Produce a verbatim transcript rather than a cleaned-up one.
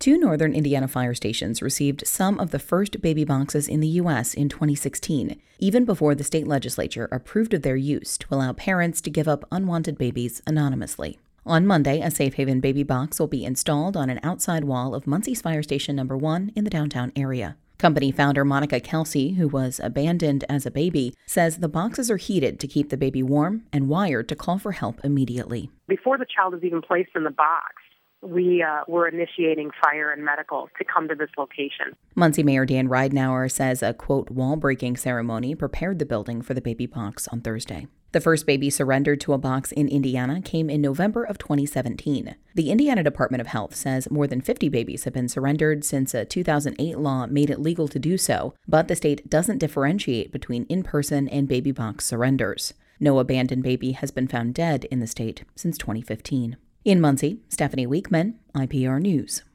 Two northern Indiana fire stations received some of the first baby boxes in the U S in twenty sixteen, even before the state legislature approved of their use to allow parents to give up unwanted babies anonymously. On Monday, a Safe Haven baby box will be installed on an outside wall of Muncie's Fire Station Number one in the downtown area. Company founder Monica Kelsey, who was abandoned as a baby, says the boxes are heated to keep the baby warm and wired to call for help immediately. Before the child is even placed in the box, we uh, were initiating fire and medical to come to this location. Muncie Mayor Dan Ridenour says a, quote, wall-breaking ceremony prepared the building for the baby box on Thursday. The first baby surrendered to a box in Indiana came in November of twenty seventeen. The Indiana Department of Health says more than fifty babies have been surrendered since a two thousand eight law made it legal to do so, but the state doesn't differentiate between in-person and baby box surrenders. No abandoned baby has been found dead in the state since twenty fifteen. In Muncie, Stephanie Weekman, I P R News.